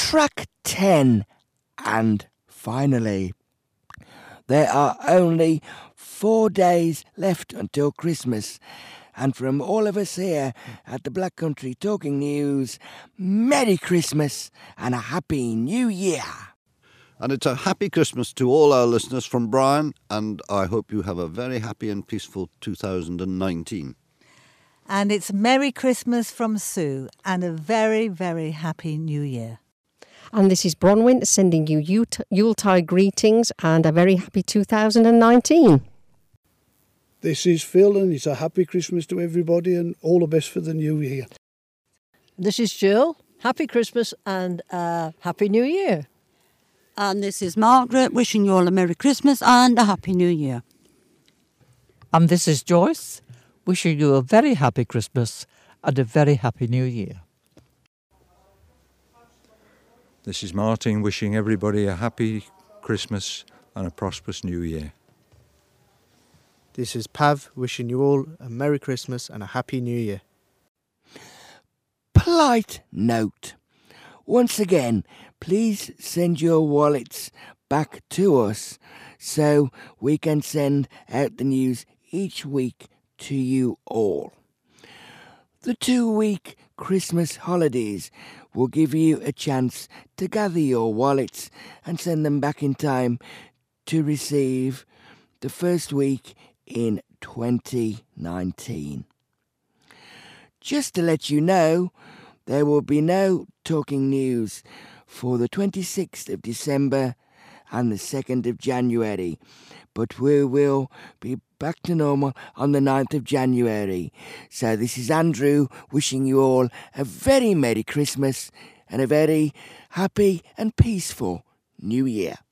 Track 10. And finally, there are only 4 days left until Christmas. And from all of us here at the Black Country Talking News, Merry Christmas and a Happy New Year. And it's a happy Christmas to all our listeners from Brian, and I hope you have a very happy and peaceful 2019. And it's Merry Christmas from Sue and a very, very happy New Year. And this is Bronwyn sending you Yuletide greetings and a very happy 2019. This is Phil, and it's a happy Christmas to everybody and all the best for the new year. This is Jill. Happy Christmas and Happy New Year. And this is Margaret, wishing you all a Merry Christmas and a Happy New Year. And this is Joyce, wishing you a very happy Christmas and a very happy New Year. This is Martin, wishing everybody a happy Christmas and a prosperous New Year. This is Pav, wishing you all a Merry Christmas and a Happy New Year. Polite note. Once again, please send your wallets back to us so we can send out the news each week to you all. The 2-week Christmas holidays will give you a chance to gather your wallets and send them back in time to receive the first week in 2019. Just to let you know, there will be no talking news for the 26th of December and the 2nd of January, but we will be back to normal on the 9th of January. So this is Andrew wishing you all a very Merry Christmas and a very happy and peaceful New Year.